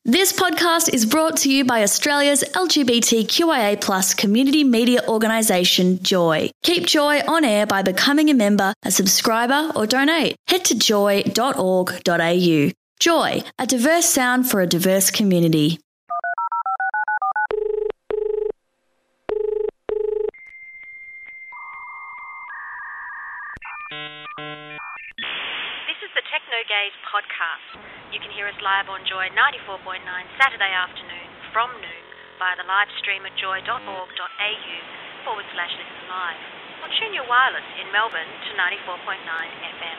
This podcast is brought to you by Australia's LGBTQIA+ community media organisation, Joy. Keep Joy on air by becoming a member, a subscriber or donate. Head to joy.org.au. Joy, a diverse sound for a diverse community. This is the Techno Gaze podcast. You can hear us live on Joy 94.9 Saturday afternoon from noon via the live stream at joy.org.au/listen live. Or tune your wireless in Melbourne to 94.9 FM.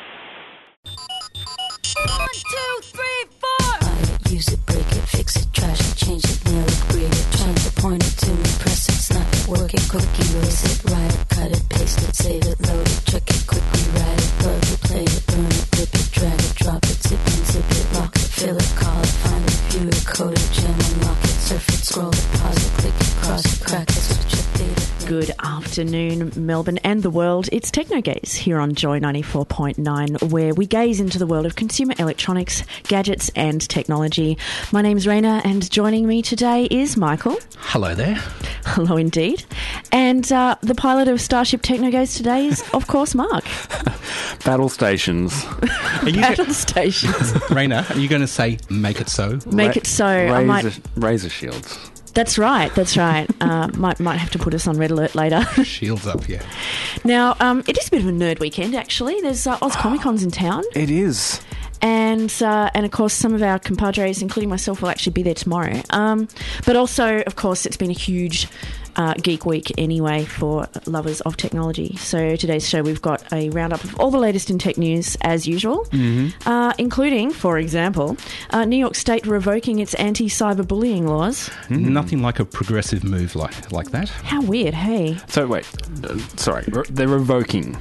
1, 2, 3, 4. Buy it, use it, break it, fix it, trash it, change it, nail it, grade it, change it, point it to me, press it, snap it, work it, quick erase it, write it, cut it, paste it, save it, load it, check it, quickly write it, plug it, play it, burn it, rip it, drag it, drop it, zip and zip it, lock it, fill it, call it, find it, view it, code it, jam, unlock it, surf it, scroll it, pause it, click it, cross it, crack it, switch it, date it. Good afternoon, Melbourne and the world. It's Techno Gaze here on Joy 94.9, where we gaze into the world of consumer electronics, gadgets and technology. My name's Raina, and joining me today is Michael. Hello there. Hello indeed. And the pilot of Starship Techno Gaze today is, of course, Mark. Battle stations. Battle stations. Raina, are you going to say make it so? Make it so. Razor shields. That's right. Might have to put us on red alert later. Shields up, yeah. Now, it is a bit of a nerd weekend, actually. There's Oz Comic Con's in town. It is. And of course, some of our compadres, including myself, will actually be there tomorrow. But also, of course, it's been a huge geek week anyway for lovers of technology. So today's show, we've got a roundup of all the latest in tech news, as usual, including, for example, New York State revoking its anti-cyberbullying laws. Nothing like a progressive move like that. How weird, hey? So wait, sorry, they're revoking.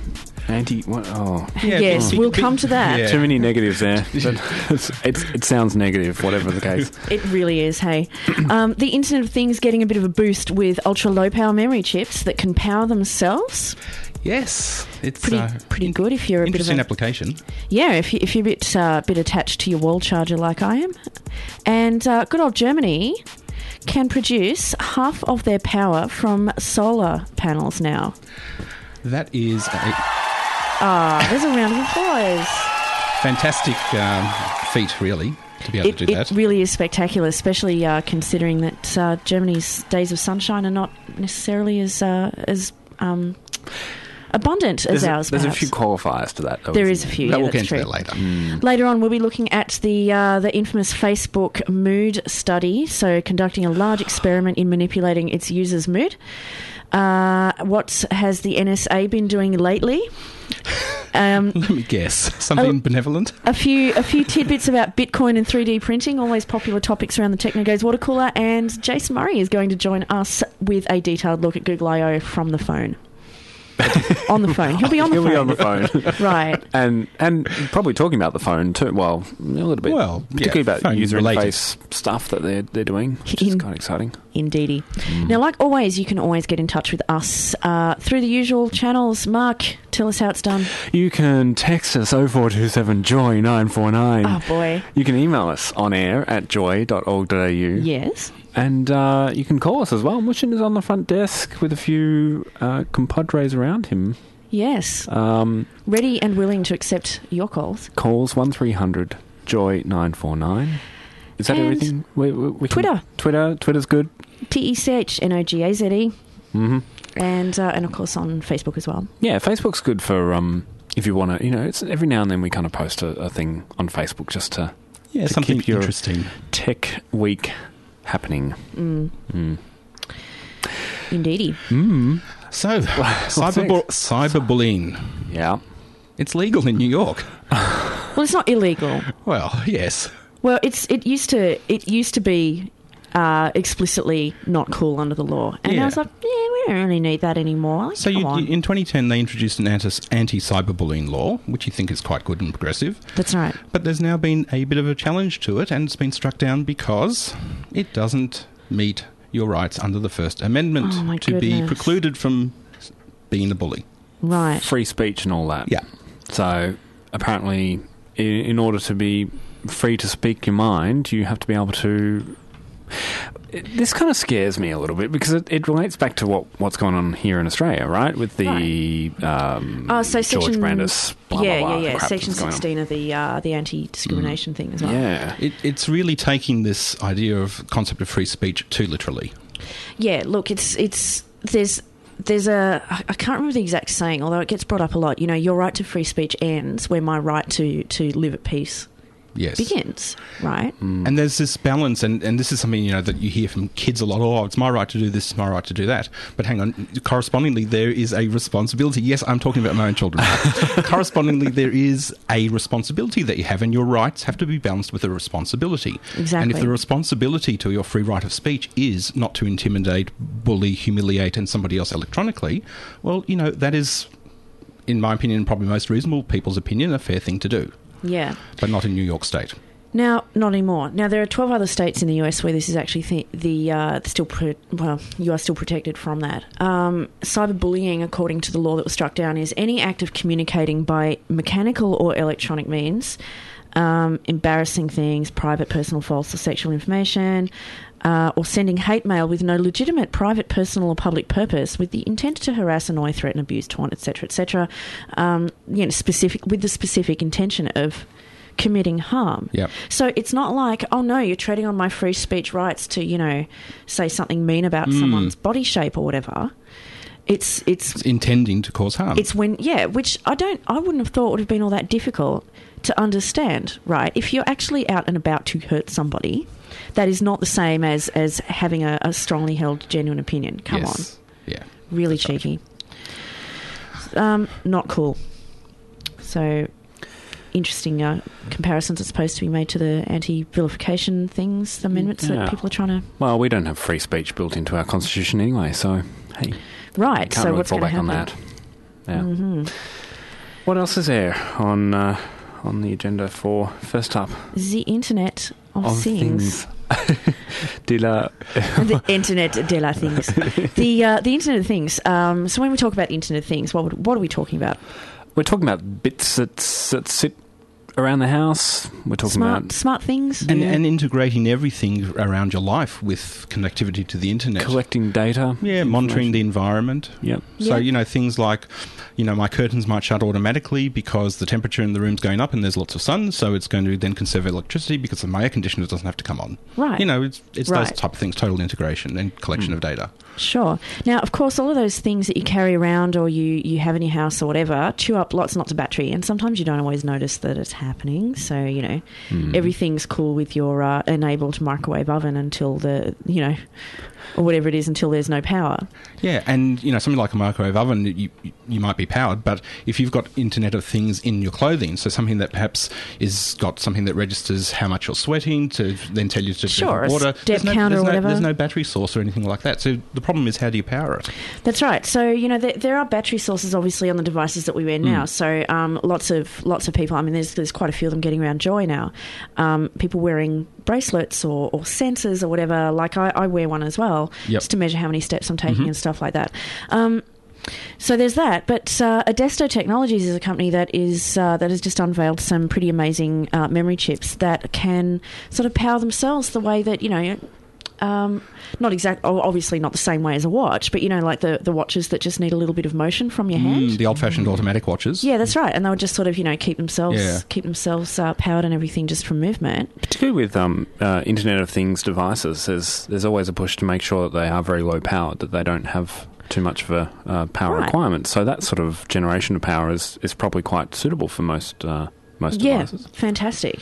Yes, we'll come to that. Yeah. Too many negatives there. It sounds negative, whatever the case. It really is, hey. The Internet of Things getting a bit of a boost with ultra-low power memory chips that can power themselves. Yes, it's pretty good if you're a bit of interesting application. Yeah, if you're a bit attached to your wall charger like I am. And good old Germany can produce half of their power from solar panels now. That is there's a round of applause. Fantastic feat, really, to be able to do that. It really is spectacular, especially considering that Germany's days of sunshine are not necessarily as abundant as ours, There's a perhaps. few qualifiers to that, though. There is a few, But we'll that's get true. into that later. Later on, we'll be looking at the infamous Facebook mood study, so conducting a large experiment in manipulating its users' mood. What has the NSA been doing lately? Let me guess. Something benevolent? A few tidbits about Bitcoin and 3D printing, always popular topics around the Techno Gaze water cooler, and Jason Murray is going to join us with a detailed look at Google I.O. from the phone. On the phone. He'll be on the phone. He'll be on the phone. Right. And probably talking about the phone too. Well, a little bit. Well, particularly about phone user related interface stuff that they're doing, which is kind of exciting. Indeedy. Now, like always, you can always get in touch with us through the usual channels. Mark, tell us how it's done. You can text us 0427 Joy 949. Oh, boy. You can email us on air at joy.org.au. Yes. And you can call us as well. Mushin is on the front desk with a few compadres around him. Yes. Ready and willing to accept your calls. Calls 1300 Joy 949. Is that And everything? We Twitter. Twitter's good. TECHNOGAZE. Mm-hmm. And of course on Facebook as well. Yeah, Facebook's good for if you want to. It's every now and then we kind of post a thing on Facebook just to something keep your interesting tech week happening. Indeedy. So, cyberbullying. Yeah. It's legal in New York. Well, it's not illegal. Well, yes. Well, it used to be explicitly not cool under the law, and I was like, we don't really need that anymore. Like, So in 2010, they introduced an anti-cyberbullying law, which you think is quite good and progressive. That's right. But there's now been a bit of a challenge to it, and it's been struck down because it doesn't meet your rights under the First Amendment to be precluded from being a bully. Right. Free speech and all that. Yeah. So apparently, in order to be free to speak your mind, you have to be able to... This kind of scares me a little bit because it relates back to what's going on here in Australia, right? With the George Brandis, blah, blah, blah, Section 16 of the anti-discrimination thing as well. Yeah. It's really taking this idea of concept of free speech too literally. Yeah, look, there's a... I can't remember the exact saying, although it gets brought up a lot. You know, your right to free speech ends where my right to live at peace begins, right? And there's this balance, and this is something, you know, that you hear from kids a lot. Oh, it's my right to do this, it's my right to do that. But hang on, correspondingly, there is a responsibility. Yes, I'm talking about my own children. Correspondingly, there is a responsibility that you have, and your rights have to be balanced with a responsibility. Exactly. And if the responsibility to your free right of speech is not to intimidate, bully, humiliate, and somebody else electronically, well, you know, that is, in my opinion, probably most reasonable people's opinion, a fair thing to do. Yeah. But not in New York State. Now, not anymore. Now, there are 12 other states in the US where this is actually you are still protected from that. Cyberbullying, according to the law that was struck down, is any act of communicating by mechanical or electronic means, embarrassing things, private, personal, false or sexual information, or sending hate mail with no legitimate private, personal or public purpose with the intent to harass, annoy, threaten, abuse, taunt, etc., etc., with the specific intention of committing harm. Yep. So it's not like, oh no, you're treading on my free speech rights to, you know, say something mean about someone's body shape or whatever. It's intending to cause harm. It's when, which I wouldn't have thought would have been all that difficult to understand, right? If you're actually out and about to hurt somebody, that is not the same as having a strongly held genuine opinion. Come on. Yeah. Really cheeky. Right. Not cool. So, interesting comparisons are supposed to be made to the anti-vilification things, the amendments that people are trying to... Well, we don't have free speech built into our constitution anyway, so, hey... Right, so really what's going to happen? On that. Yeah. Mm-hmm. What else is there on the agenda for first up? The Internet of Things. The Internet de la Things. The Internet of Things. So when we talk about the Internet of Things, what are we talking about? We're talking about bits that sit around the house. We're talking about smart things and integrating everything around your life with connectivity to the internet, collecting data, monitoring the environment. Yep. So you know, things like, you know, my curtains might shut automatically because the temperature in the room's going up and there's lots of sun, so it's going to then conserve electricity because my air conditioner doesn't have to come on. Right. You know, it's those type of things, total integration and collection of data. Sure. Now, of course, all of those things that you carry around or you have in your house or whatever chew up lots and lots of battery, and sometimes you don't always notice that it's happening. So, you know, everything's cool with your enabled microwave oven until or whatever it is, until there's no power. Yeah, and, you know, something like a microwave oven, you might be powered, but if you've got Internet of Things in your clothing, so something that perhaps is got something that registers how much you're sweating to then tell you to drink water. Step counter or whatever. There's no battery source or anything like that. So the problem is, how do you power it? That's right. So, you know, there are battery sources obviously on the devices that we wear now. So lots of people, I mean, there's quite a few of them getting around Joy now. People wearing bracelets or sensors or whatever. Like I wear one as well, just to measure how many steps I'm taking and stuff like that. So there's that. But Adesto Technologies is a company that has just unveiled some pretty amazing memory chips that can sort of power themselves the way that, you know, obviously not the same way as a watch, but, you know, like the watches that just need a little bit of motion from your hand. The old-fashioned automatic watches. Yeah, that's right. And they would just sort of, you know, keep themselves powered and everything just from movement. Particularly with Internet of Things devices, there's always a push to make sure that they are very low powered, that they don't have too much of a power requirement. So that sort of generation of power is probably quite suitable for most devices. Yeah, fantastic.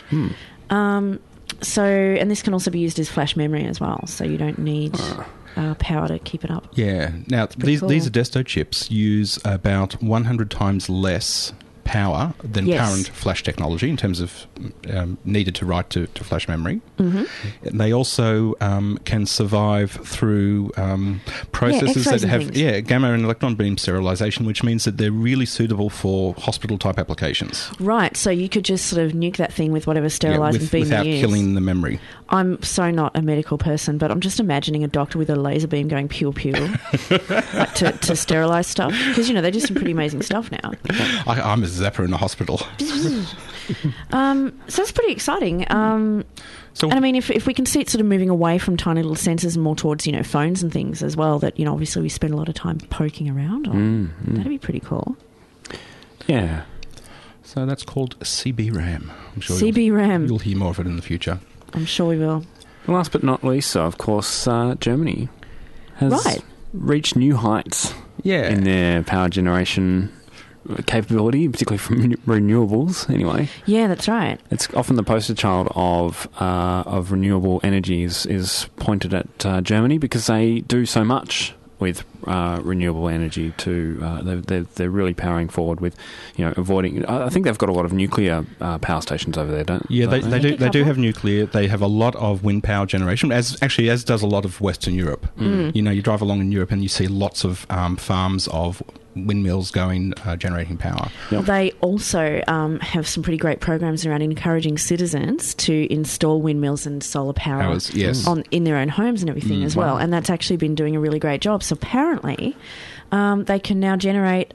So, and this can also be used as flash memory as well, so you don't need power to keep it up. Yeah. Now, these Adesto chips use about 100 times less power than current flash technology in terms of needed to write to flash memory. Mm-hmm. They also can survive through processes that have gamma and electron beam sterilization, which means that they're really suitable for hospital type applications. Right, so you could just sort of nuke that thing with whatever sterilizing beam without you use. killing the memory. I'm so not a medical person, but I'm just imagining a doctor with a laser beam going pew pew like to sterilize stuff, because, you know, they do some pretty amazing stuff now. I'm a zapper in a hospital. So that's pretty exciting. And I mean, if we can see it sort of moving away from tiny little sensors and more towards, phones and things as well, that, obviously we spend a lot of time poking around on, that'd be pretty cool. Yeah. So that's called CB-RAM. I'm sure CB-RAM. You'll hear more of it in the future. I'm sure we will. Last but not least, of course, Germany has reached new heights in their power generation capability, particularly from renewables, anyway. Yeah, that's right. It's often the poster child of renewable energies is pointed at Germany because they do so much with renewable energy. They're really powering forward with, avoiding. I think they've got a lot of nuclear power stations over there, don't? Yeah, they do have nuclear. They have a lot of wind power generation, as does a lot of Western Europe. You drive along in Europe and you see lots of farms of windmills generating power. Yep. They also have some pretty great programs around encouraging citizens to install windmills and solar power in their own homes and everything as well. And that's actually been doing a really great job. So apparently they can now generate...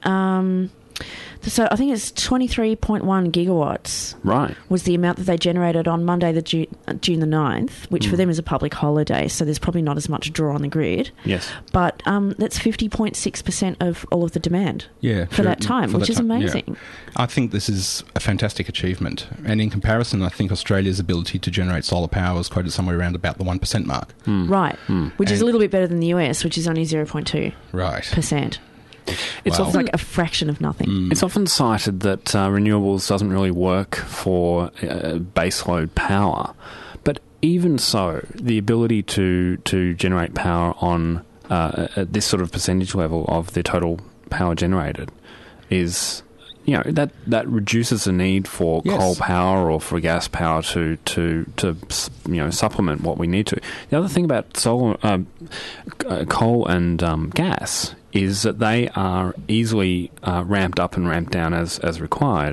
so I think it's 23.1 gigawatts. Right. Was the amount that they generated on Monday, June the 9th, which for them is a public holiday, so there's probably not as much draw on the grid. Yes. But that's 50.6% of all of the demand for that time, which is amazing. Yeah. I think this is a fantastic achievement. And in comparison, I think Australia's ability to generate solar power was quoted somewhere around about the 1% mark. Right. Which is a little bit better than the US, which is only 0.2%. Right. It's often like a fraction of nothing. It's often cited that renewables doesn't really work for baseload power, but even so, the ability to generate power on at this sort of percentage level of the total power generated is, that reduces the need for coal power or for gas power to supplement what we need to. The other thing about coal and gas is that they are easily ramped up and ramped down as required.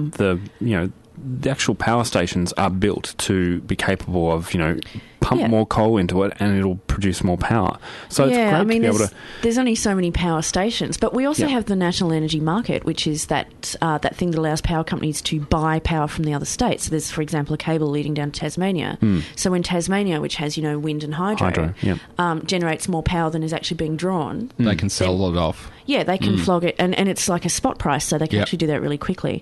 The actual power stations are built to be capable of, pump more coal into it and it'll produce more power. So it's great to be able to... There's only so many power stations, but we also have the National Energy Market, which is that thing that allows power companies to buy power from the other states. So there's, for example, a cable leading down to Tasmania. So when Tasmania, which has, wind and hydro generates more power than is actually being drawn... They can sell it off. Yeah, they can flog it, and it's like a spot price, so they can actually do that really quickly.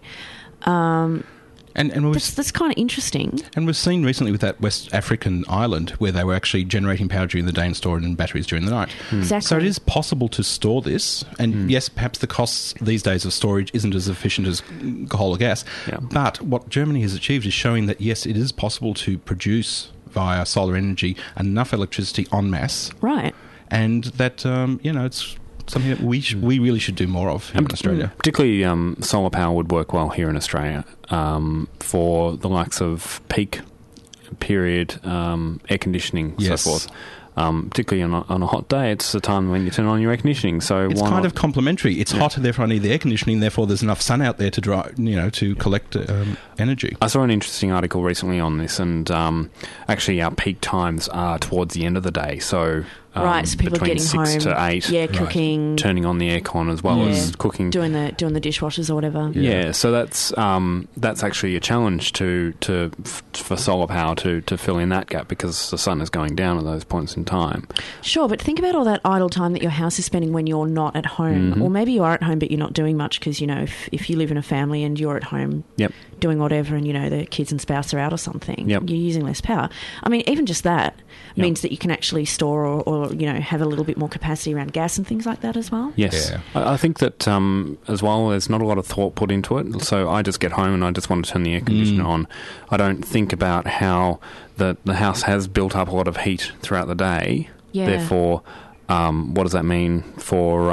And that's kind of interesting. And we've seen recently with that West African island where they were actually generating power during the day and storing it in batteries during the night. Exactly. So it is possible to store this. And yes, perhaps the costs these days of storage isn't as efficient as coal or gas. Yeah. But what Germany has achieved is showing that, yes, it is possible to produce via solar energy enough electricity en masse. Right. And that, it's... something that we really should do more of here in Australia. Particularly solar power would work well here in Australia for the likes of peak period air conditioning, so forth. Particularly on a hot day, it's the time when you turn on your air conditioning. So it's kind of complementary. It's hot, therefore I need the air conditioning. Therefore, there's enough sun out there to dry, to collect energy. I saw an interesting article recently on this, and actually, our peak times are towards the end of the day. So. So people between getting 6 home, to 8, cooking, turning on the aircon as well as cooking, doing the dishwashers or whatever. Yeah, so that's actually a challenge for solar power to fill in that gap because the sun is going down at those points in time. Sure, but think about all that idle time that your house is spending when you're not at home, or maybe you are at home but you're not doing much because if you live in a family and you're at home doing whatever, and the kids and spouse are out or something, you're using less power. I mean, even just that means that you can actually store or have a little bit more capacity around gas and things like that as well. Yes. Yeah. I think that as well, there's not a lot of thought put into it. So I just get home and I just want to turn the air conditioner on. I don't think about how the house has built up a lot of heat throughout the day. Yeah. Therefore, what does that mean for...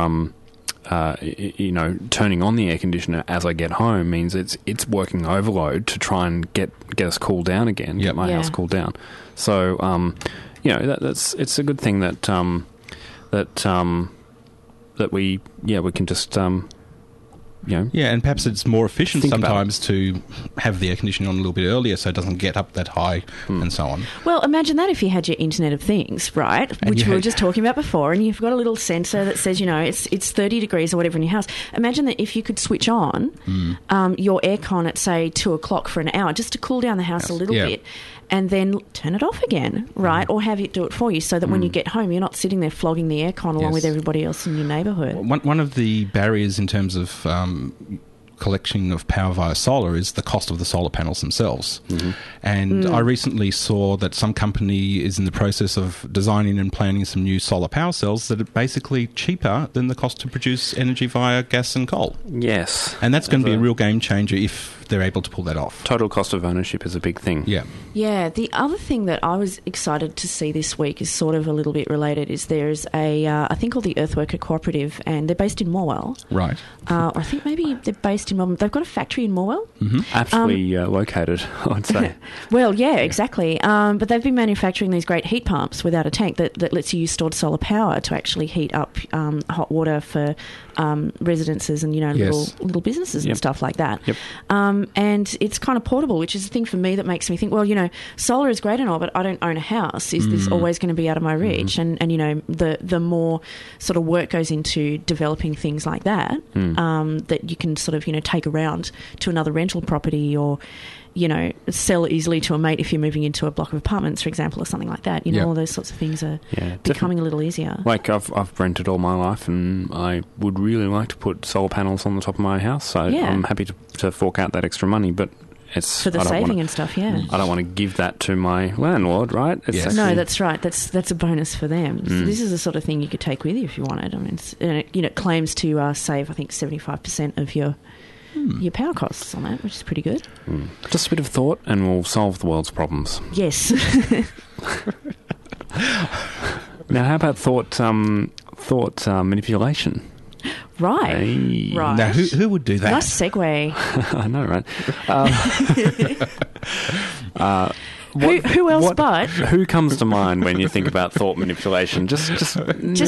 turning on the air conditioner as I get home means it's working overload to try and get us cooled down again, get my house cooled down. So, it's a good thing that we can just Yeah, and perhaps it's more efficient Think about sometimes to have the air conditioning on a little bit earlier so it doesn't get up that high and so on. Well, imagine that if you had your Internet of Things, right, which we were just talking about before, and you've got a little sensor that says, it's 30 degrees or whatever in your house. Imagine that if you could switch on your aircon at, say, 2 o'clock for an hour just to cool down the house a little bit, and then turn it off again, right? Or have it do it for you so that when you get home, you're not sitting there flogging the aircon along with everybody else in your neighbourhood. One of the barriers in terms of collection of power via solar is the cost of the solar panels themselves. And I recently saw that some company is in the process of designing and planning some new solar power cells that are basically cheaper than the cost to produce energy via gas and coal. Yes. And that's going to be a real game changer if they're able to pull that off. Total cost of ownership is a big thing. Yeah. Yeah, the other thing that I was excited to see this week is sort of a little bit related, is there's a thing called the Earthworker Cooperative, and they're based in Morwell. Right. Or I think maybe they're based in Melbourne. They've got a factory in Morwell. Aptly located, I'd say. Well, yeah, exactly. But they've been manufacturing these great heat pumps without a tank that lets you use stored solar power to actually heat up hot water for residences and, little businesses and stuff like that. Yep. And it's kind of portable, which is the thing for me that makes me think, well, solar is great and all, but I don't own a house. Is this always going to be out of my reach? And the more sort of work goes into developing things like that, that you can sort of, take around to another rental property or, sell easily to a mate if you're moving into a block of apartments, for example, or something like that. All those sorts of things are becoming a little easier. Like I've rented all my life, and I would really like to put solar panels on the top of my house. So I'm happy to fork out that extra money, but it's for the saving and stuff. Yeah, I don't want to give that to my landlord, right? No, that's right. That's a bonus for them. So this is the sort of thing you could take with you if you wanted. I mean, it claims to save, I think, 75% of your power costs on that, which is pretty good. Just a bit of thought and we'll solve the world's problems. Yes. Now, how about thought manipulation? Right. Hey. Right. Now, who would do that? Nice segue. I know, right? Who else but? Who comes to mind when you think about thought manipulation? Just the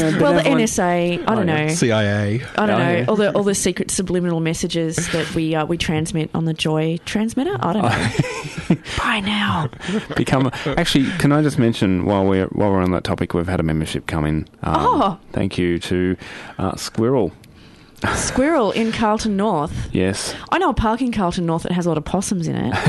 NSA. I don't know. CIA. I don't know. All the secret subliminal messages that we transmit on the Joy transmitter. I don't know. Buy now. Actually, can I just mention while we're on that topic, we've had a membership come in. Thank you to Squirrel. Squirrel in Carlton North. Yes. I know a park in Carlton North that has a lot of possums in it.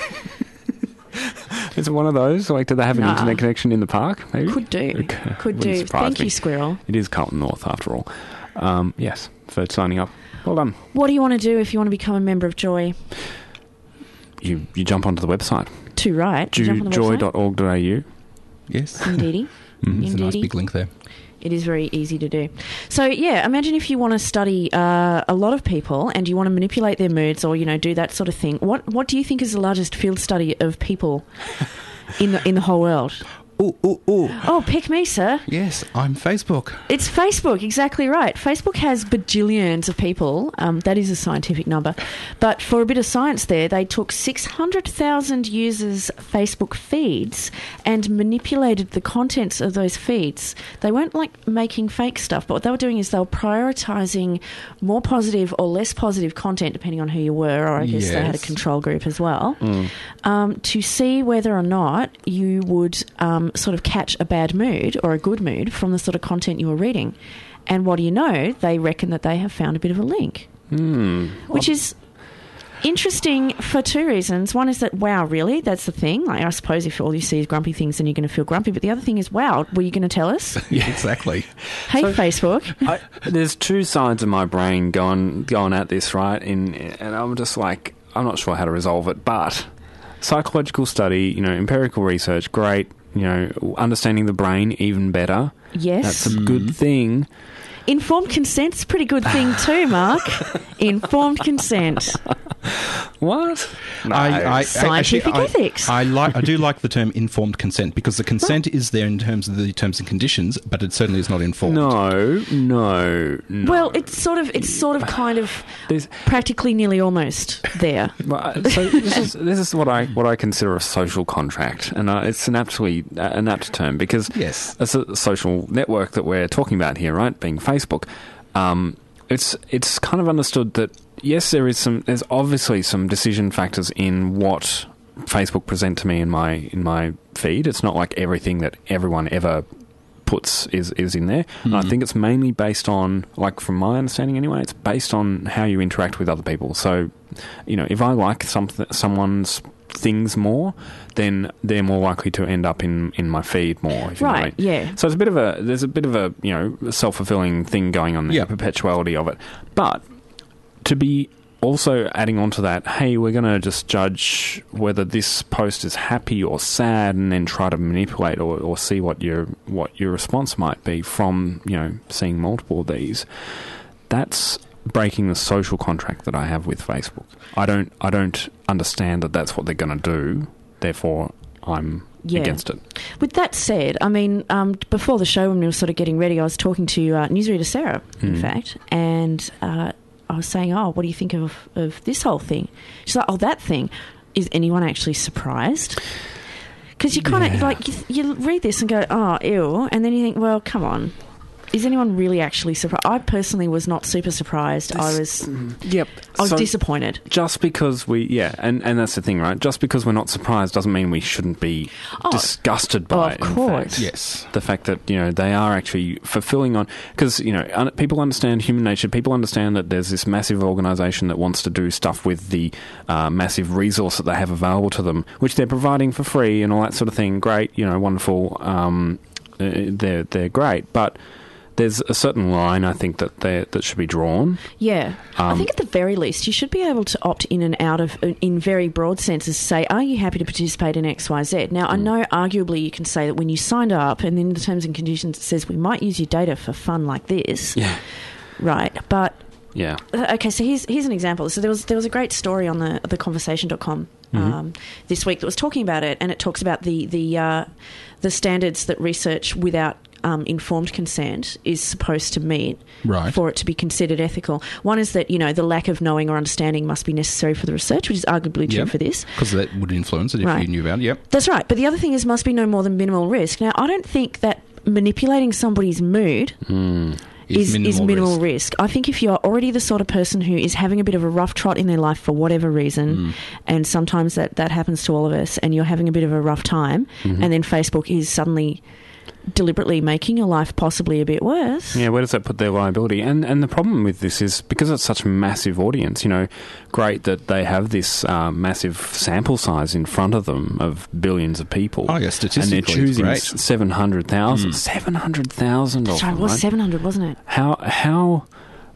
Is it one of those? Like, do they have an internet connection in the park? Maybe? Could do. Okay. Could do. Thank you, Squirrel. It is Carlton North, after all. Yes, for signing up. Well done. What do you want to do if you want to become a member of Joy? You jump onto the website. Too right. Joy.org.au. Yes. Indeedy. There's a nice big link there. It is very easy to do. So, yeah, imagine if you want to study a lot of people and you want to manipulate their moods or, do that sort of thing. What do you think is the largest field study of people in the whole world? Ooh. Oh, pick me, sir. Yes, I'm Facebook. It's Facebook, exactly right. Facebook has bajillions of people. That is a scientific number. But for a bit of science there, they took 600,000 users' Facebook feeds and manipulated the contents of those feeds. They weren't like making fake stuff, but what they were doing is they were prioritising more positive or less positive content, depending on who you were, or I guess they had a control group as well, to see whether or not you would sort of catch a bad mood or a good mood from the sort of content you were reading. And what do you know? They reckon that they have found a bit of a link, which is interesting for two reasons. One is that, wow, really? That's the thing? Like, I suppose if all you see is grumpy things, then you're going to feel grumpy. But the other thing is, wow, were you going to tell us? Yeah, exactly. Hey, Facebook. There's two sides of my brain going at this, right? And I'm just like, I'm not sure how to resolve it. But psychological study, empirical research, great. Understanding the brain, even better. Yes. That's a good thing. Informed consent's a pretty good thing too, Mark. Informed consent. What? No. Scientific ethics. I do like the term informed consent because the consent is there in terms of the terms and conditions, but it certainly is not informed. No. Well, it's sort of kind of practically nearly almost there. So this is what I consider a social contract, and it's an apt term because it's a social network that we're talking about here, right? Being Facebook. it's kind of understood that yes, there's obviously some decision factors in what Facebook present to me in my feed. It's not like everything that everyone ever puts is in there. I think it's mainly based on, like from my understanding anyway, it's based on how you interact with other people. So, if I like someone's things more, then they're more likely to end up in my feed more. If you know what I mean. Yeah. So there's a bit of a self-fulfilling thing going on there, perpetuality of it. But to be also adding on to that, hey, we're going to just judge whether this post is happy or sad, and then try to manipulate or see what your response might be from seeing multiple of these. That's breaking the social contract that I have with Facebook. I don't understand that that's what they're going to do. Therefore, I'm against it. With that said, I mean, before the show when we were sort of getting ready, I was talking to newsreader Sarah, in fact, and I was saying, what do you think of this whole thing? She's like, that thing. Is anyone actually surprised? Because you kind of, you read this and go, ew, and then you think, well, come on. Is anyone really actually surprised? I personally was not super surprised. I was disappointed. Just because and that's the thing, right? Just because we're not surprised doesn't mean we shouldn't be disgusted by it. Of course. In fact. Yes. The fact that, they are actually fulfilling on... Because, people understand human nature. People understand that there's this massive organisation that wants to do stuff with the massive resource that they have available to them, which they're providing for free and all that sort of thing. Great, wonderful. They're great. But... there's a certain line, I think, that should be drawn. Yeah. I think at the very least, you should be able to opt in and out of, in very broad senses, say, are you happy to participate in X, Y, Z? Now, I know arguably you can say that when you signed up and in the terms and conditions it says we might use your data for fun like this. Yeah. Right. But... yeah. Okay, so here's an example. So there was a great story on the conversation.com this week that was talking about it, and it talks about the standards that research without informed consent is supposed to meet for it to be considered ethical. One is that, the lack of knowing or understanding must be necessary for the research, which is arguably true for this. Because that would influence it if you knew about it, yep. That's right. But the other thing is must be no more than minimal risk. Now, I don't think that manipulating somebody's mood... is minimal risk. I think if you're already the sort of person who is having a bit of a rough trot in their life for whatever reason, and sometimes that happens to all of us, and you're having a bit of a rough time, and then Facebook is suddenly deliberately making your life possibly a bit worse. Yeah, where does that put their liability? And the problem with this is, because it's such a massive audience, great that they have this massive sample size in front of them of billions of people. Oh, yeah, statistically, and they're choosing great. 700,000. 700,000 of them, It was right? 700, wasn't it? How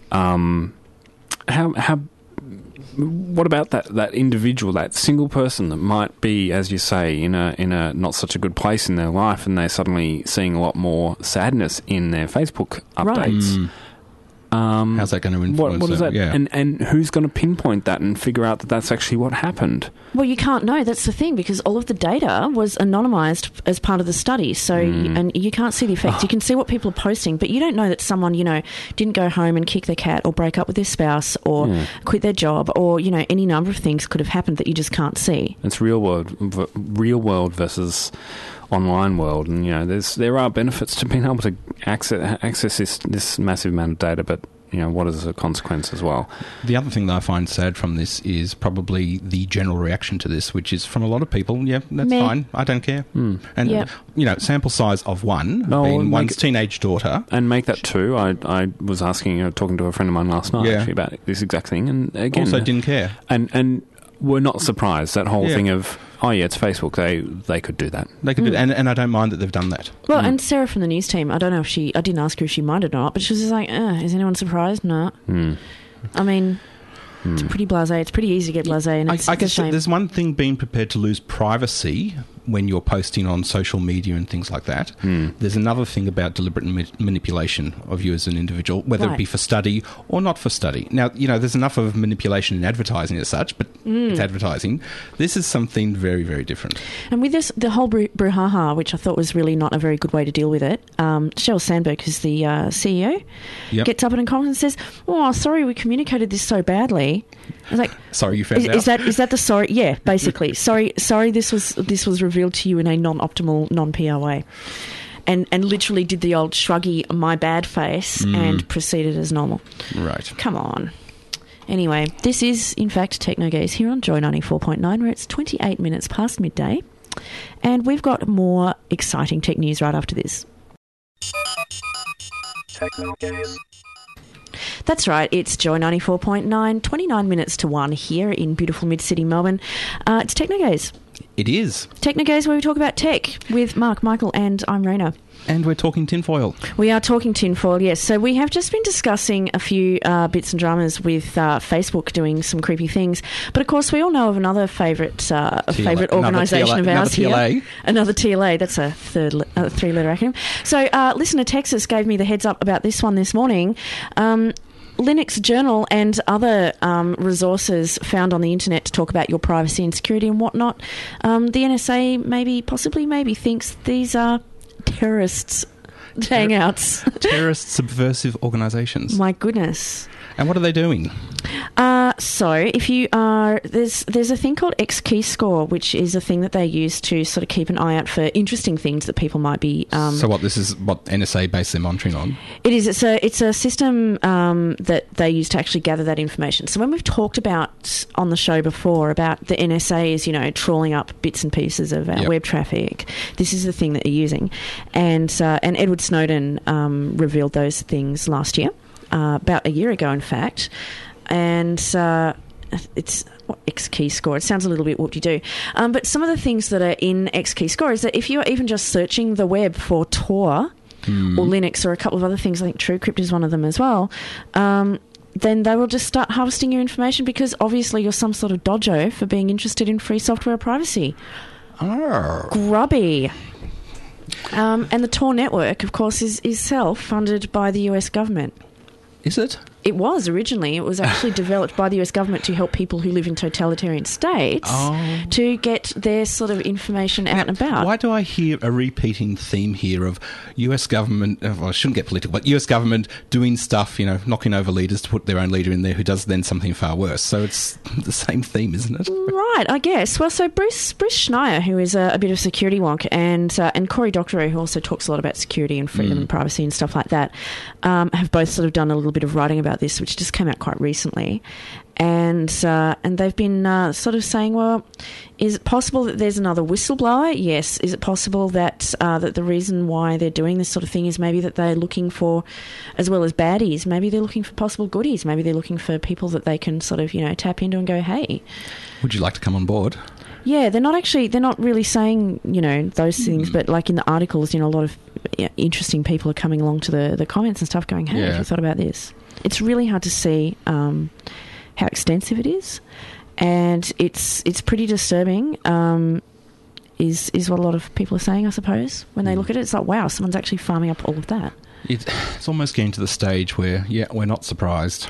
what about that individual, that single person that might be, as you say, in a not such a good place in their life, and they're suddenly seeing a lot more sadness in their Facebook updates? How's that going to influence what is that? Yeah. And who's going to pinpoint that and figure out that that's actually what happened? Well, you can't know. That's the thing, because all of the data was anonymised as part of the study. So, and you can't see the effects. You can see what people are posting, but you don't know that someone, didn't go home and kick their cat or break up with their spouse or quit their job, or, any number of things could have happened that you just can't see. It's real world versus online world, and there are benefits to being able to access this massive amount of data, but what is the consequence as well? The other thing that I find sad from this is probably the general reaction to this, which is from a lot of people, that's fine, I don't care. And, sample size of one, being one's teenage daughter. And make that two. I was talking to a friend of mine last night actually about this exact thing, and again... also didn't care. And we're not surprised, that whole thing of... it's Facebook. They could do that. They could do that, and I don't mind that they've done that. Well, and Sarah from the news team, I don't know if I didn't ask her if she minded or not, but she was just like, is anyone surprised? No. I mean, it's pretty blasé. It's pretty easy to get blasé, and it's I guess a shame. There's one thing being prepared to lose privacy when you're posting on social media and things like that. There's another thing about deliberate manipulation of you as an individual, whether it be for study or not for study. Now, there's enough of manipulation in advertising as such, but it's advertising. This is something very, very different. And with this, the whole brouhaha, which I thought was really not a very good way to deal with it, Sheryl Sandberg, who's the CEO, gets up in a comment and says, sorry, we communicated this so badly. I was like, sorry, you found out? Is that the sorry? Yeah, basically. sorry, this was revealed to you in a non-optimal, non-PR way. and literally did the old shruggy my bad face and proceeded as normal. Right. Come on. Anyway, this is, in fact, Technogaze here on Joy 94.9, where it's 28 minutes past midday. And we've got more exciting tech news right after this. Technogaze. That's right, it's Joy 94.9, 29 minutes to 1 here in beautiful mid-city Melbourne. It's Technogaze. It is. Technogaze, where we talk about tech with Mark, Michael, and I'm Raina. And we're talking tinfoil. We are talking tinfoil, yes. So we have just been discussing a few bits and dramas with Facebook doing some creepy things. But, of course, we all know of another favourite organisation of ours here. Another TLA. That's a three-letter acronym. So listener Texas gave me the heads up about this one this morning. Linux Journal and other resources found on the internet to talk about your privacy and security and whatnot. The NSA maybe thinks these are terrorists' hangouts. Terrorist subversive organisations. My goodness. And what are they doing? So if you are... There's a thing called XKeyscore, which is a thing that they use to sort of keep an eye out for interesting things that people might be... this is what NSA base their monitoring on? It is. It's a system that they use to actually gather that information. So when we've talked about on the show before about the NSA is, trawling up bits and pieces of our web traffic, this is the thing that they're using. And Edward Snowden revealed those things last year. About a year ago, in fact, and it's XKeyscore. It sounds a little bit whoop-de-doo. But some of the things that are in XKeyscore is that if you're even just searching the web for Tor or Linux or a couple of other things, I think TrueCrypt is one of them as well, then they will just start harvesting your information because obviously you're some sort of dodgo for being interested in free software privacy. Grubby. And the Tor network, of course, is self-funded by the US government. Is it? It was originally. It was actually developed by the US government to help people who live in totalitarian states to get their sort of information out and about. Why do I hear a repeating theme here of US government, well, I shouldn't get political, but US government doing stuff, knocking over leaders to put their own leader in there who does then something far worse. So it's the same theme, isn't it? Right, I guess. Well, so Bruce Schneier, who is a bit of a security wonk, and Cory Doctorow, who also talks a lot about security and freedom and privacy and stuff like that, have both sort of done a little bit of writing about this, which just came out quite recently, and they've been sort of saying, well, is it possible that there's another whistleblower? Yes. Is it possible that that the reason why they're doing this sort of thing is maybe that they're looking for, as well as baddies, maybe they're looking for possible goodies, maybe they're looking for people that they can sort of tap into and go, hey, would you like to come on board? Yeah, they're not really saying, those things, but like in the articles, a lot of interesting people are coming along to the comments and stuff going, hey, have you thought about this? It's really hard to see how extensive it is, and it's pretty disturbing, is what a lot of people are saying, I suppose. When they look at it, it's like, wow, someone's actually farming up all of that. It's almost getting to the stage where, we're not surprised.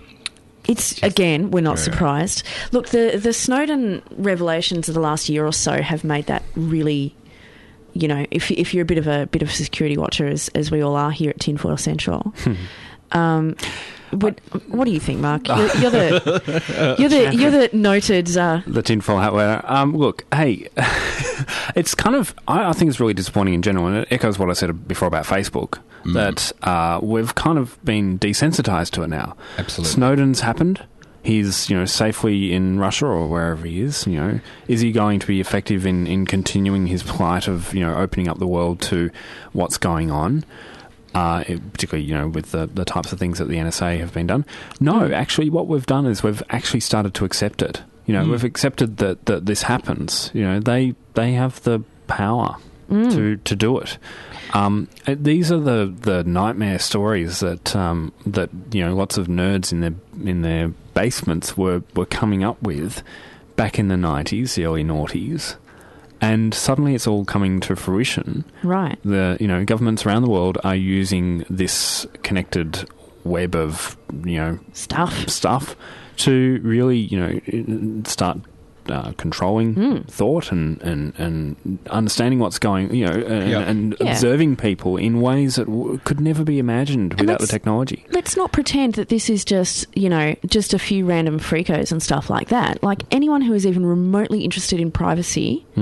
We're not surprised. Look, the Snowden revelations of the last year or so have made that really, if you're a bit of a security watcher, as we all are here at Tinfoil Central. What do you think, Mark? You're the noted the tinfoil hat wearer. Look, hey, it's kind of I think it's really disappointing in general, and it echoes what I said before about Facebook. That we've kind of been desensitized to it now. Absolutely. Snowden's happened. He's, safely in Russia or wherever he is. Is he going to be effective in continuing his plight of, opening up the world to what's going on? Particularly, with the types of things that the NSA have been done. No, actually, what we've done is we've actually started to accept it. We've accepted that this happens. They have the power to do it. These are the nightmare stories that lots of nerds in their basements were coming up with back in the 90s, the early noughties. And suddenly it's all coming to fruition. Right. The governments around the world are using this connected web of stuff to really start controlling thought and understanding what's going and observing people in ways that could never be imagined without the technology. Let's not pretend that this is just a few random freakos and stuff like that. Like anyone who is even remotely interested in privacy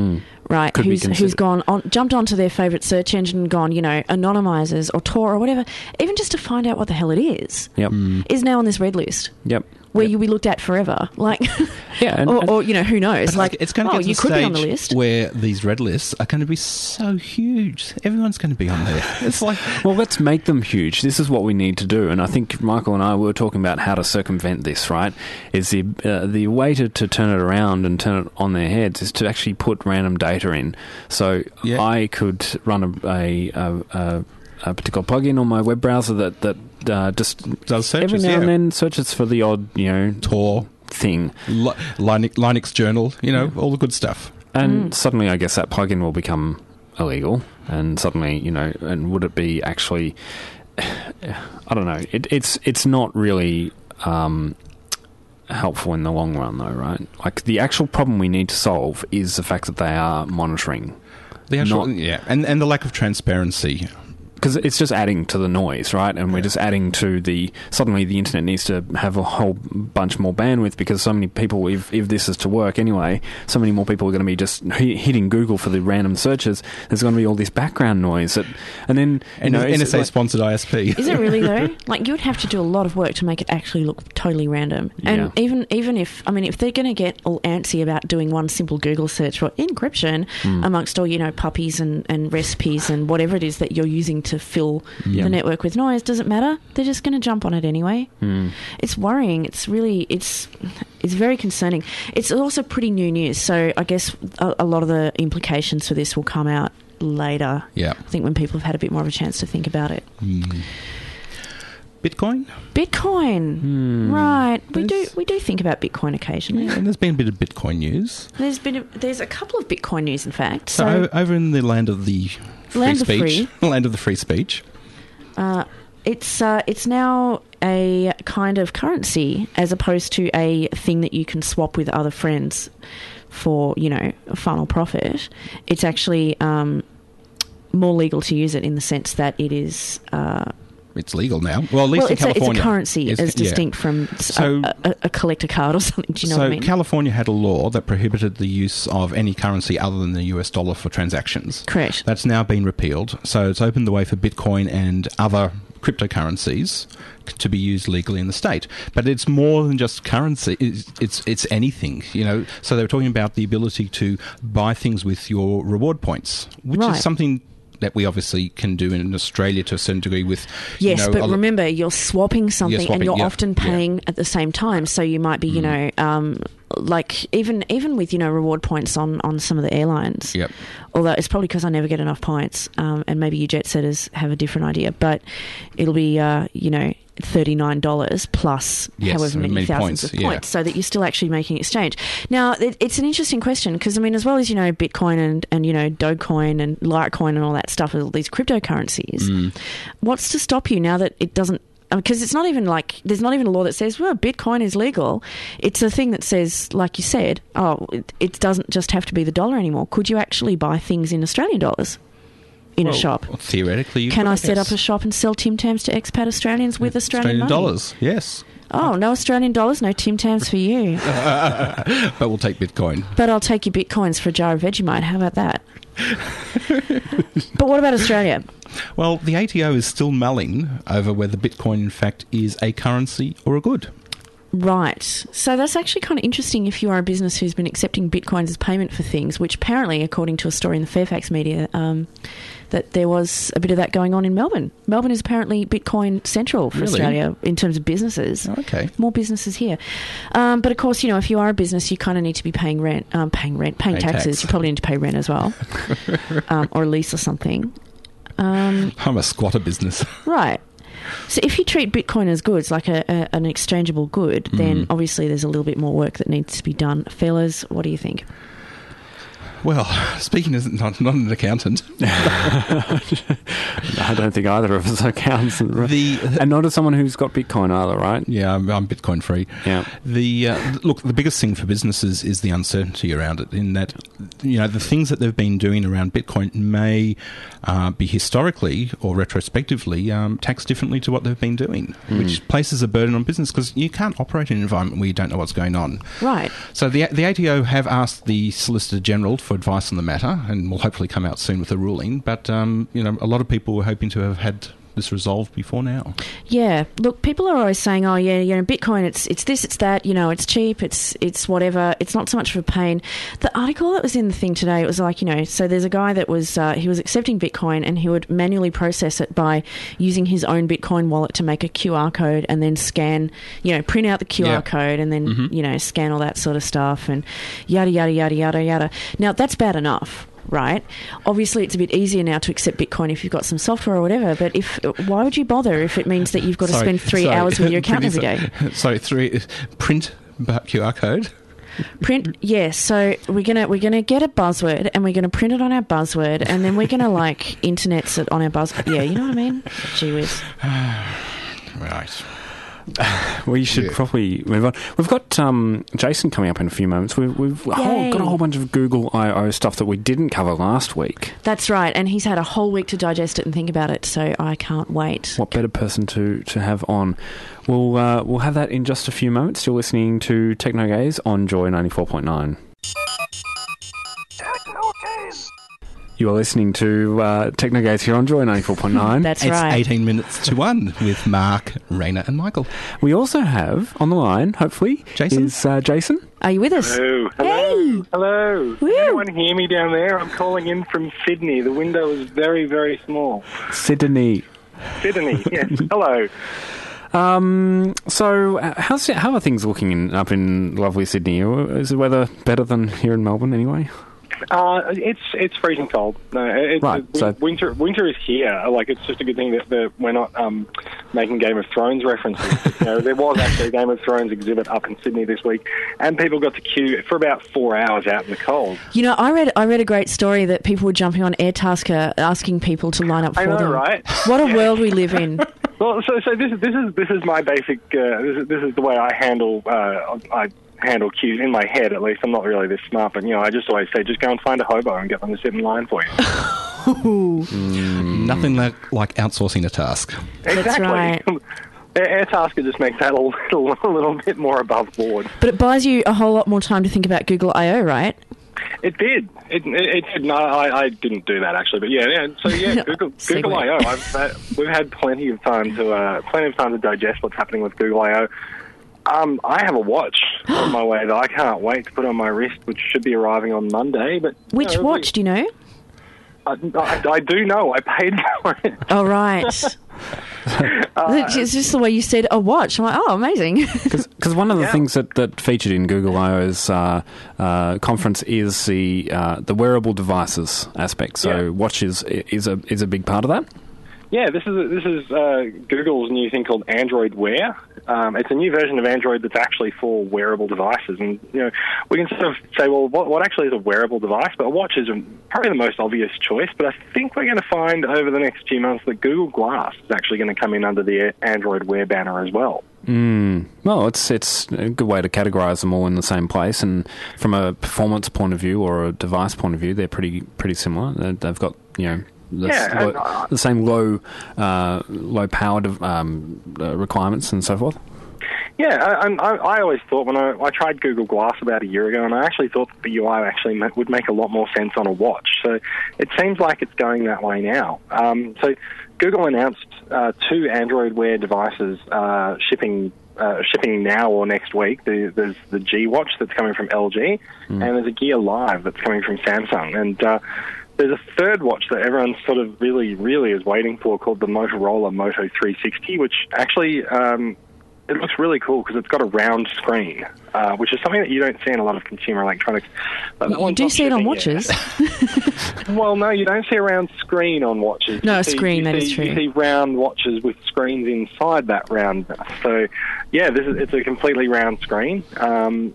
right, who's jumped onto their favourite search engine and gone, anonymizers or Tor or whatever, even just to find out what the hell it is, is now on this red list. Yep. Where you'll be looked at forever, or who knows? Like, it's going to get to you the could be on the stage list where these red lists are going to be so huge. Everyone's going to be on there. It's like, well, let's make them huge. This is what we need to do, and I think Michael and I were talking about how to circumvent this. Right? Is the way to turn it around and turn it on their heads is to actually put random data in. So I could run a particular plugin on my web browser that just does searches, every now and then searches for the odd, Tor thing, Linux journal, all the good stuff. And suddenly, I guess that plugin will become illegal. And suddenly, and would it be actually? I don't know. It's not really helpful in the long run, though, right? Like, the actual problem we need to solve is the fact that they are monitoring. The actual, and the lack of transparency. Because it's just adding to the noise, right? And we're just adding to suddenly the internet needs to have a whole bunch more bandwidth because so many people, if this is to work anyway, so many more people are going to be just hitting Google for the random searches. There's going to be all this background noise. And then, NSA-sponsored ISP. Is it really, though? Like, you would have to do a lot of work to make it actually look totally random. And even if they're going to get all antsy about doing one simple Google search for encryption amongst all, puppies and recipes and whatever it is that you're using to fill the network with noise, does it matter? They're just going to jump on it anyway. It's worrying. It's very concerning. It's also pretty new news, so I guess a lot of the implications for this will come out later. I think when people have had a bit more of a chance to think about it. Bitcoin, right? We do think about Bitcoin occasionally. And there's been a bit of Bitcoin news. There's a couple of Bitcoin news, in fact. So over in the land of the land of the free speech, it's now a kind of currency as opposed to a thing that you can swap with other friends for a final profit. It's actually more legal to use it in the sense that it is. It's legal now. Well, at least in California. It's a currency as distinct from a collector card or something. Do you know what I mean? So California had a law that prohibited the use of any currency other than the US dollar for transactions. Correct. That's now been repealed. So it's opened the way for Bitcoin and other cryptocurrencies to be used legally in the state. But it's more than just currency. It's anything, So they were talking about the ability to buy things with your reward points, which is something that we obviously can do in Australia to a certain degree with... Yes, but remember, you're swapping something and you're often paying at the same time. So you might be, like even with, reward points on some of the airlines. Yep. Although it's probably because I never get enough points. And maybe you jet setters have a different idea. But it'll be, $39 plus however many thousands of points, so that you're still actually making exchange. Now, it's an interesting question because, as well as, Bitcoin and Dogecoin and Litecoin and all that stuff, all these cryptocurrencies, what's to stop you now that it doesn't, because it's not even like, there's not even a law that says, well, Bitcoin is legal. It's a thing that says, like you said, it doesn't just have to be the dollar anymore. Could you actually buy things in Australian dollars? In a shop. Well, theoretically, you can I set up a shop and sell Tim Tams to expat Australians with Australian money? dollars, yes. Oh, no Australian dollars, no Tim Tams for you. But we'll take Bitcoin. But I'll take your Bitcoins for a jar of Vegemite. How about that? But what about Australia? Well, the ATO is still mulling over whether Bitcoin, in fact, is a currency or a good. Right. So that's actually kind of interesting if you are a business who's been accepting Bitcoins as payment for things, which apparently, according to a story in the Fairfax media, that there was a bit of that going on in Melbourne. Melbourne is apparently Bitcoin central for Australia in terms of businesses. Okay. More businesses here. But of course, if you are a business, you kind of need to be paying taxes. Tax. You probably need to pay rent as well. Or a lease or something. I'm a squatter business. Right. So if you treat Bitcoin as goods, like an exchangeable good, then obviously there's a little bit more work that needs to be done. Fellas, what do you think? Well, speaking as not an accountant. I don't think either of us are accountants. And not as someone who's got Bitcoin either, right? Yeah, I'm Bitcoin free. Yeah. Look, the biggest thing for businesses is the uncertainty around it, in that, the things that they've been doing around Bitcoin may be historically or retrospectively taxed differently to what they've been doing, which places a burden on business because you can't operate in an environment where you don't know what's going on. Right. So the ATO have asked the Solicitor General for for advice on the matter, and will hopefully come out soon with a ruling. But a lot of people were hoping to have had this resolved before now. Yeah, look, people are always saying, oh yeah, Bitcoin, it's this, it's that, it's cheap, it's whatever, it's not so much of a pain. The article that was in the thing today, it was like, so there's a guy that was he was accepting Bitcoin, and he would manually process it by using his own Bitcoin wallet to make a QR code and then scan, print out the QR code and then scan all that sort of stuff and yada yada yada yada yada. Now that's bad enough, right? Obviously, it's a bit easier now to accept Bitcoin if you've got some software or whatever, but why would you bother if it means that you've got to spend 3 hours with your accountant every day? Print QR code? Print, yes. So we're gonna get a buzzword, and we're gonna print it on our buzzword, and then we're gonna internets it on our buzzword. Yeah, you know what I mean? Gee whiz. Right. We should probably move on. We've got Jason coming up in a few moments. We've got a whole bunch of Google I/O stuff that we didn't cover last week. That's right, and he's had a whole week to digest it and think about it, so I can't wait. What better person to have on? We'll have that in just a few moments. You're listening to Technogaze on Joy 94.9. You are listening to Technogaze here on Joy 94.9. That's It's right. 18 minutes to 1 with Mark, Raina and Michael. We also have on the line, hopefully, Jason. is Jason. Are you with us? Hello. Hey. Hello. Woo. Can anyone hear me down there? I'm calling in from Sydney. The window is very, very small. Sydney, yes. Hello. So how are things looking up in lovely Sydney? Is the weather better than here in Melbourne anyway? It's freezing cold. No, winter is here. It's just a good thing that we're not making Game of Thrones references. There was actually a Game of Thrones exhibit up in Sydney this week, and people got to queue for about 4 hours out in the cold. I read a great story that people were jumping on Airtasker asking people to line up for them. I know, right? What a world we live in. Well, so this is my basic. This is the way I handle. I handle queues in my head, at least. I'm not really this smart, but I just always say, just go and find a hobo and get them to sit in line for you. Nothing like outsourcing a task. Exactly. That's right. Airtasker just makes that a little bit more above board. But it buys you a whole lot more time to think about Google I/O, right? It did. It did. No, I didn't do that actually. But yeah. So yeah, Google I/O. We've had plenty of time to digest what's happening with Google I/O. I have a watch on my way that I can't wait to put on my wrist, which should be arriving on Monday. But which watch do you know? I do know. I paid for it. Oh, right. It's just the way you said a watch. I'm like, oh, amazing. Because one of the things that featured in Google I/O's conference is the wearable devices aspect. So watch is a big part of that. Yeah, this is Google's new thing called Android Wear. It's a new version of Android that's actually for wearable devices, and we can sort of say, well, what actually is a wearable device? But a watch is probably the most obvious choice. But I think we're going to find over the next few months that Google Glass is actually going to come in under the Android Wear banner as well. Well, it's a good way to categorise them all in the same place, and from a performance point of view or a device point of view, they're pretty similar. They've got the same low powered requirements and so forth. Yeah, I always thought when I tried Google Glass about a year ago, and I actually thought that the UI actually would make a lot more sense on a watch. So it seems like it's going that way now. So Google announced 2 Android Wear devices shipping now or next week. There's the G Watch that's coming from LG, and there's a Gear Live that's coming from Samsung. And there's a third watch that everyone sort of really, really is waiting for called the Motorola Moto 360, which actually it looks really cool because it's got a round screen, which is something that you don't see in a lot of consumer electronics. You do see it on watches. Well, no, you don't see a round screen on watches. No, screen, that is true. You see round watches with screens inside that round. So, yeah, it's a completely round screen. And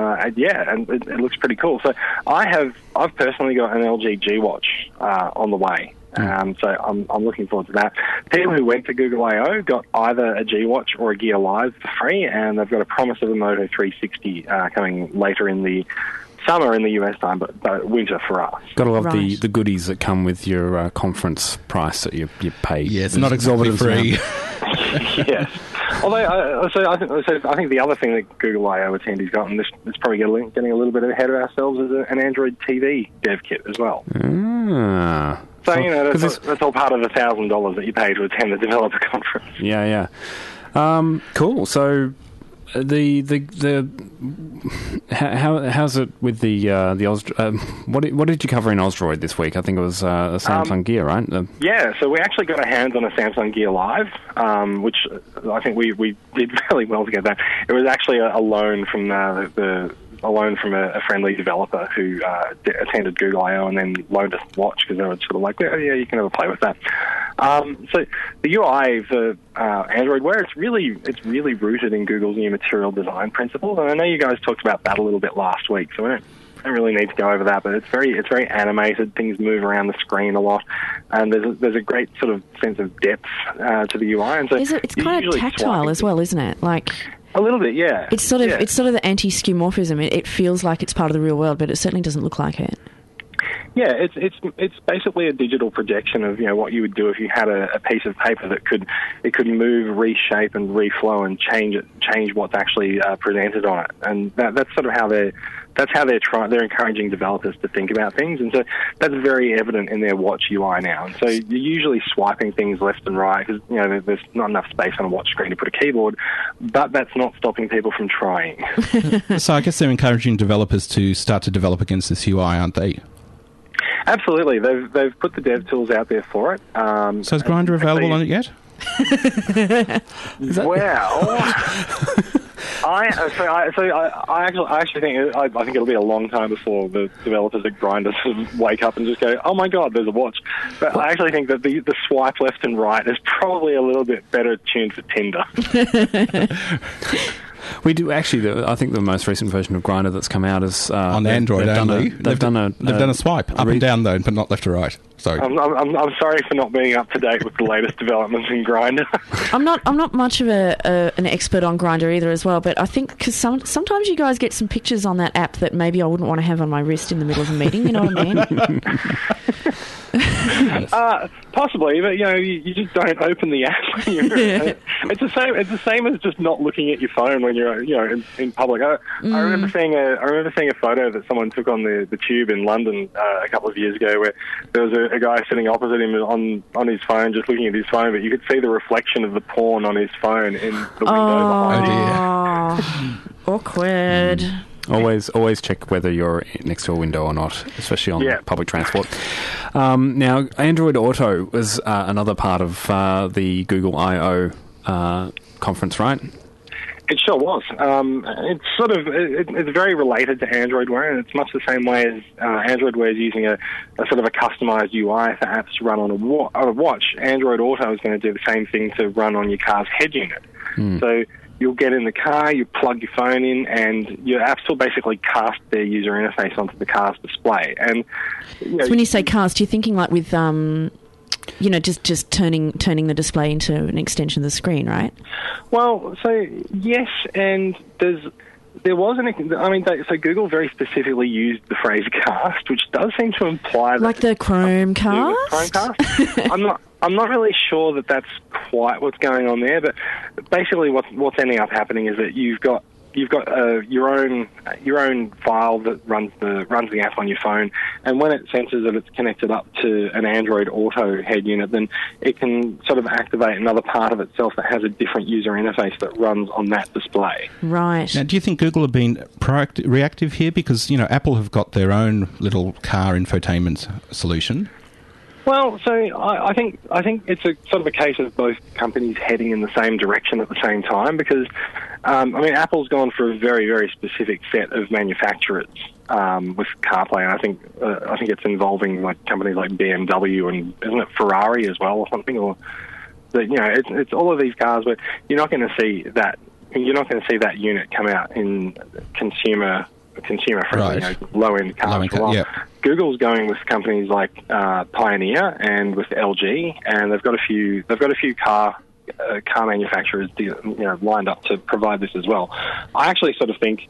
it looks pretty cool. So I've personally got an LG G Watch on the way. So I'm looking forward to that. People who went to Google I/O got either a G Watch or a Gear Live for free, and they've got a promise of a Moto 360 coming later in the summer in the US time, but winter for us. Got to love the goodies that come with your conference price that you pay. Yeah, it's not exactly free. Yes. Although, I think the other thing that Google I/O attendees got, and this is probably getting a little bit ahead of ourselves, is an Android TV dev kit as well. So, that's all part of the $1,000 that you pay to attend the developer conference. Yeah. Cool. So, how's it with the Oz? What did you cover in Ozroid this week? I think it was a Samsung Gear, right? Yeah. So we actually got our hands on a Samsung Gear Live, which I think we did really well to get that. It was actually a loan from a friendly developer who attended Google I/O and then loaned us the watch because they were sort of like, yeah, you can have a play with that. So the UI for Android Wear, it's really rooted in Google's new material design principles, and I know you guys talked about that a little bit last week, so I don't really need to go over that, but it's very animated. Things move around the screen a lot, and there's a great sort of sense of depth to the UI. And so it's kind of tactile as well, isn't it? Like a little bit, yeah. It's sort of the anti-skeuomorphism. It feels like it's part of the real world, but it certainly doesn't look like it. Yeah, it's basically a digital projection of what you would do if you had a piece of paper that could move, reshape, and reflow and change what's actually presented on it, and that's sort of how they're encouraging developers to think about things, and so that's very evident in their watch UI now. And so you're usually swiping things left and right because there's not enough space on a watch screen to put a keyboard, but that's not stopping people from trying. So I guess they're encouraging developers to start to develop against this UI, aren't they? Absolutely, they've put the dev tools out there for it. So is Grindr available on it yet? Well, I actually think I think it'll be a long time before the developers at Grindr sort of wake up and just go, oh my god, there's a watch. But I actually think that the swipe left and right is probably a little bit better tuned for Tinder. We do actually. I think the most recent version of Grindr that's come out is on Android only. They've done a swipe up and down though, but not left to right. Sorry, I'm sorry for not being up to date with the latest developments in Grindr. I'm not much of an expert on Grindr either as well, but I think because sometimes you guys get some pictures on that app that maybe I wouldn't want to have on my wrist in the middle of a meeting. You know what I mean? Possibly, but you just don't open the app. It's the same as just not looking at your phone when you're in public. I remember seeing a photo that someone took on the tube in London a couple of years ago, where there was a guy sitting opposite him on his phone, just looking at his phone, but you could see the reflection of the porn on his phone in the window behind him. Awkward. Always check whether you're next to a window or not, especially on public transport. Now, Android Auto was another part of the Google I/O conference, right? It sure was. It's very related to Android Wear, and it's much the same way as Android Wear is using a sort of a customized UI for apps to run on a watch. Android Auto is going to do the same thing to run on your car's head unit. So you'll get in the car, you plug your phone in, and your apps will basically cast their user interface onto the car's display. And so when you say cast, you're thinking like with just turning the display into an extension of the screen, right? Well, so yes, and there was so Google very specifically used the phrase cast, which does seem to imply that like the Chromecast. I'm not really sure that that's quite what's going on there, but basically what's ending up happening is that you've got your own file that runs the app on your phone, and when it senses that it's connected up to an Android Auto head unit, then it can sort of activate another part of itself that has a different user interface that runs on that display. Right. Now, do you think Google have been reactive here? Because Apple have got their own little car infotainment solution. Well, so I think it's a sort of a case of both companies heading in the same direction at the same time, because Apple's gone for a very, very specific set of manufacturers with CarPlay, and I think it's involving like companies like BMW and isn't it Ferrari as well or something, or it's all of these cars, but you're not going to see that unit come out in consumer friendly, low end cars. Google's going with companies like Pioneer and with LG, and they've got a few car manufacturers lined up to provide this as well. I actually sort of think.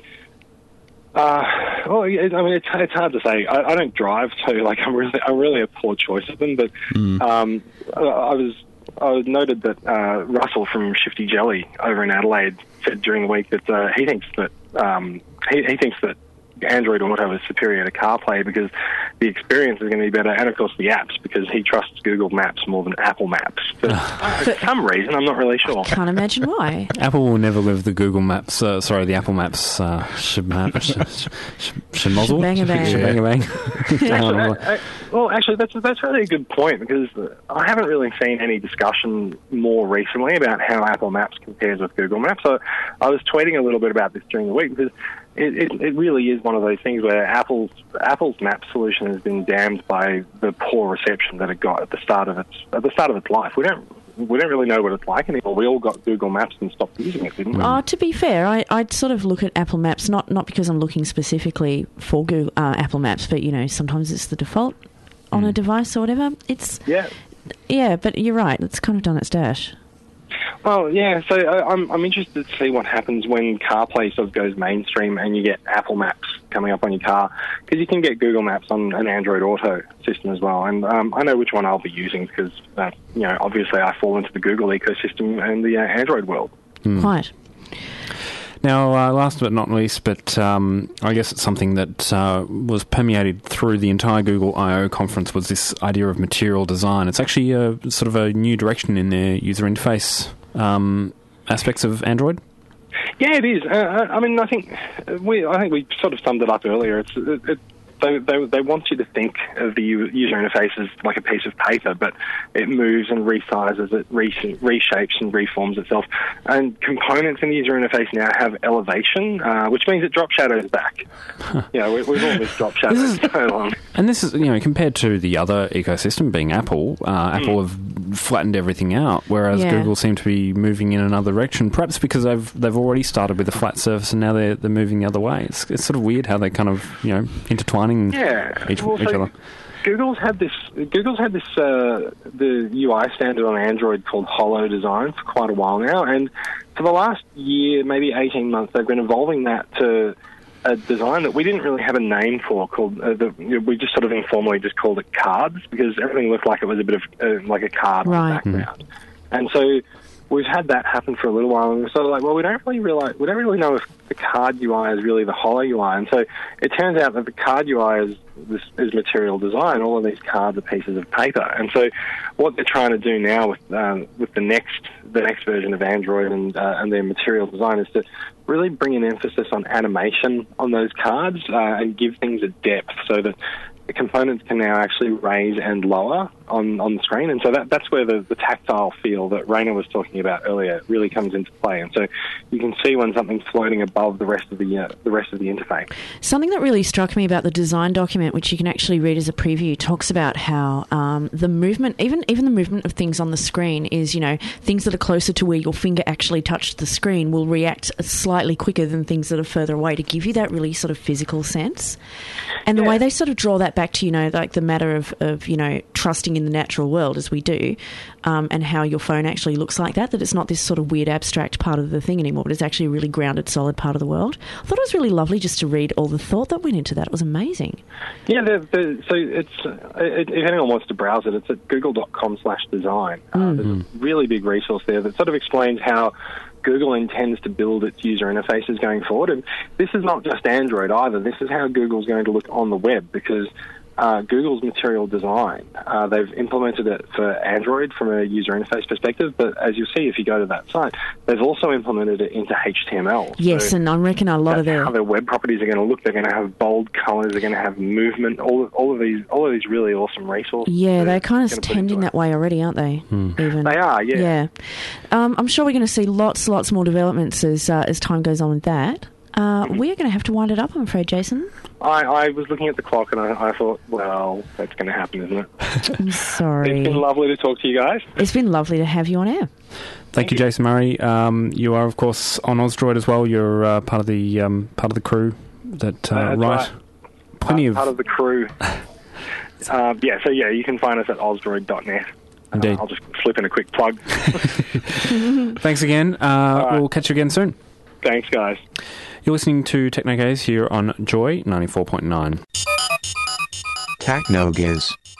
It's hard to say. I don't drive, so like I'm really a poor choice of them. But noted that Russell from Shifty Jelly over in Adelaide said during the week that he thinks that Android Auto is superior to CarPlay because the experience is going to be better, and of course the apps, because he trusts Google Maps more than Apple Maps. For some reason, I'm not really sure. I can't imagine why. Apple will never live the Google Maps, the Apple Maps shemazzel. Well, actually, that's really a good point, because I haven't really seen any discussion more recently about how Apple Maps compares with Google Maps. So I was tweeting a little bit about this during the week, because it really is one of those things where Apple's map solution has been damned by the poor reception that it got at the start of its life. We don't really know what it's like anymore. We all got Google Maps and stopped using it, didn't we? To be fair, I'd sort of look at Apple Maps, not because I'm looking specifically for Google, Apple Maps, but, sometimes it's the default on a device or whatever. Yeah, but you're right. It's kind of done its dash. Well, yeah, so I'm interested to see what happens when CarPlay sort of goes mainstream and you get Apple Maps coming up on your car, because you can get Google Maps on an Android Auto system as well. And I know which one I'll be using because, obviously I fall into the Google ecosystem and the Android world. Quite. Now, last but not least, but I guess it's something that was permeated through the entire Google I/O conference, was this idea of material design. It's actually sort of a new direction in their user interface aspects of Android. Yeah, it is. I think we sort of summed it up earlier. They want you to think of the user interface as like a piece of paper, but it moves and resizes, it reshapes and reforms itself. And components in the user interface now have elevation, which means it drop shadows back. We've all missed drop shadows so long. And this is, compared to the other ecosystem, being Apple, Apple have flattened everything out, whereas Google seem to be moving in another direction, perhaps because they've already started with a flat surface and now they're moving the other way. It's sort of weird how they kind of, intertwining each other. Google's had this the UI standard on Android called Holo Design for quite a while now, and for the last year, maybe 18 months, they've been evolving that to a design that we didn't really have a name for, called we just sort of informally just called it cards, because everything looked like it was a bit of like a card on the background. And so we've had that happen for a little while, and we're sort of like, well, we don't really know if the card UI is really the Holo UI. And so it turns out that the card UI is material design. All of these cards are pieces of paper. And so what they're trying to do now with the next version of Android and their material design is to really bring an emphasis on animation on those cards and give things a depth so that the components can now actually raise and lower on the screen, and so that's where the tactile feel that Raina was talking about earlier really comes into play. And so you can see when something's floating above the rest of the interface. Something that really struck me about the design document, which you can actually read as a preview, talks about how the movement, even the movement of things on the screen, is things that are closer to where your finger actually touched the screen will react slightly quicker than things that are further away, to give you that really sort of physical sense. And the way they sort of draw that back to, like the matter of trusting in the natural world as we do, and how your phone actually looks like that it's not this sort of weird abstract part of the thing anymore, but it's actually a really grounded, solid part of the world. I thought it was really lovely just to read all the thought that went into that. It was amazing. Yeah, so it's if anyone wants to browse it, it's at google.com/design. There's a really big resource there that sort of explains how Google intends to build its user interfaces going forward. And this is not just Android either. This is how Google's going to look on the web, because Google's material design, they've implemented it for Android from a user interface perspective, but as you'll see if you go to that site, they've also implemented it into HTML. Yes, so and I reckon a lot of how their web properties are going to look. They're going to have bold colours, they're going to have movement, all of these really awesome resources. Yeah, they're kind of tending that way already, aren't they? Even they are, yeah. Yeah, I'm sure we're going to see lots more developments as time goes on with that. We're going to have to wind it up, I'm afraid, Jason. I was looking at the clock and I thought, well, that's going to happen, isn't it? I'm sorry. It's been lovely to talk to you guys. It's been lovely to have you on air. Thank you, Jason Murray. You are, of course, on Ozdroid as well. You're part of the crew that write right. plenty of... Part of the crew. You can find us at ozdroid.net. Indeed. I'll just slip in a quick plug. Thanks again. Right. We'll catch you again soon. Thanks, guys. You're listening to Technogaze here on Joy 94.9. Technogaze.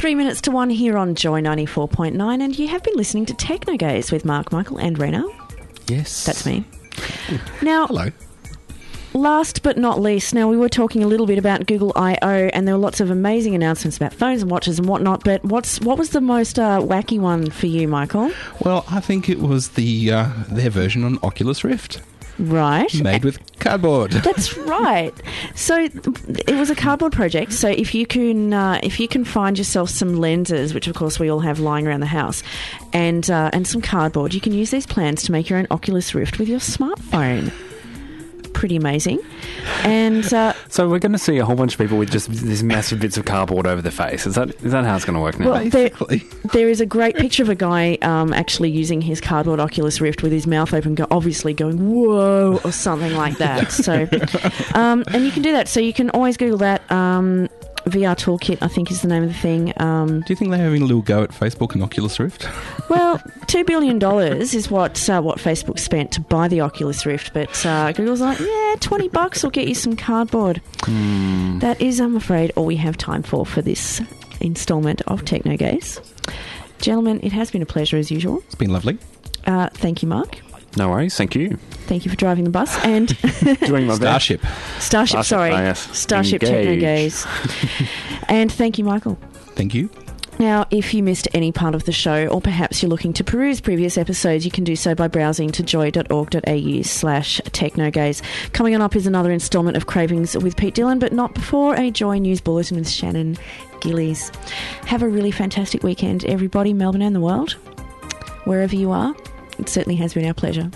3 minutes to 1 here on Joy 94.9, and you have been listening to Techno Gaze with Mark, Michael and Rena. Yes. That's me. Now, hello. Last but not least, now we were talking a little bit about Google I/O, and there were lots of amazing announcements about phones and watches and whatnot, but what was the most wacky one for you, Michael? Well, I think it was their version on Oculus Rift. Right. Made with cardboard. That's right. So it was a cardboard project. So if you can find yourself some lenses, which of course we all have lying around the house, and some cardboard, you can use these plans to make your own Oculus Rift with your smartphone. Pretty amazing. And so we're going to see a whole bunch of people with just these massive bits of cardboard over their face. Is that how it's going to work now? Well, there is a great picture of a guy actually using his cardboard Oculus Rift with his mouth open, obviously going whoa or something like that. So, and you can do that. So you can always Google that. VR Toolkit, I think, is the name of the thing. Do you think they're having a little go at Facebook and Oculus Rift? Well, $2 billion is what Facebook spent to buy the Oculus Rift, but Google's like, yeah, $20 will get you some cardboard. That is, I'm afraid, all we have time for this instalment of Techno Gaze. Gentlemen, it has been a pleasure as usual. It's been lovely. Thank you, Mark. No worries, thank you. Thank you for driving the bus and doing my Starship. Sorry. Oh, yes. Starship Techno Gaze. And thank you, Michael. Thank you. Now, if you missed any part of the show, or perhaps you're looking to peruse previous episodes, you can do so by browsing to joy.org.au/technogaze. Coming on up is another instalment of Cravings with Pete Dillon, but not before a Joy News Bulletin with Shannon Gillies. Have a really fantastic weekend, everybody, Melbourne and the world. Wherever you are, it certainly has been our pleasure.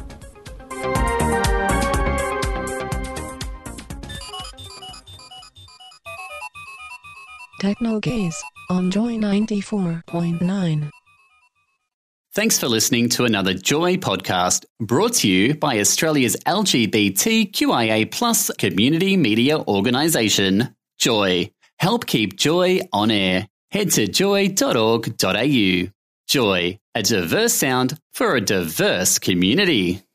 Techno Gaze on Joy 94.9. Thanks for listening to another Joy podcast brought to you by Australia's LGBTQIA+ community media organisation, Joy. Help keep Joy on air. Head to joy.org.au. Joy, a diverse sound for a diverse community.